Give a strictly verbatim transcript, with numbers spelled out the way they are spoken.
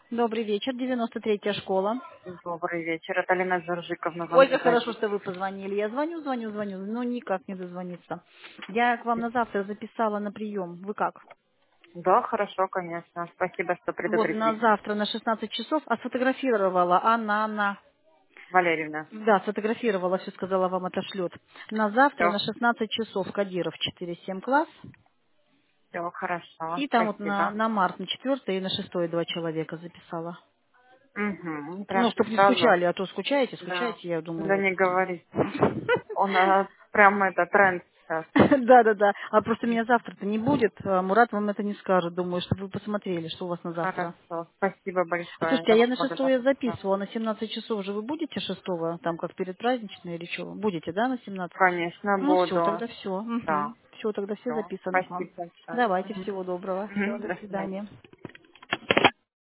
Добрый вечер, девяносто третья школа. Добрый вечер. Это Лена Заржиковна вам Ой, как хорошо, звонит. что вы позвонили. Я звоню, звоню, звоню, но никак не дозвониться. Я к вам на завтра записала на прием. Вы как? Да, хорошо, конечно. Спасибо, что Вот на предупредили. завтра на шестнадцать часов, а сфотографировала Анна, Анна. Валерьевна. Да, сфотографировала, все сказала, вам отошлет. На завтра Все, на шестнадцать часов Кадиров четыре семь класс. все хорошо. И там вот на, Спасибо. на март, на четвертое и на шестое два человека записала. Угу. Ну, Прям чтобы не сразу. скучали, а то скучаете, Да. скучаете, я думаю, Да вот. не говорите. Он а, прям это тренд сейчас. Да, да, да. А просто меня завтра-то не будет. а Мурат вам это не скажет. Думаю, чтобы вы посмотрели, что у вас на завтра. Хорошо. Спасибо большое. Слушайте, а Я я вам на шестое благодарна. Да. записывала. На семнадцать часов же вы будете шестого, там как перед праздничной или что? Будете, да, на семнадцать? Конечно, Ну все, буду. тогда все. Да. Все, тогда все Все. записано к вам. Спасибо большое. Давайте, Мгм. всего доброго. Все, Мгм. до До свидания. свидания.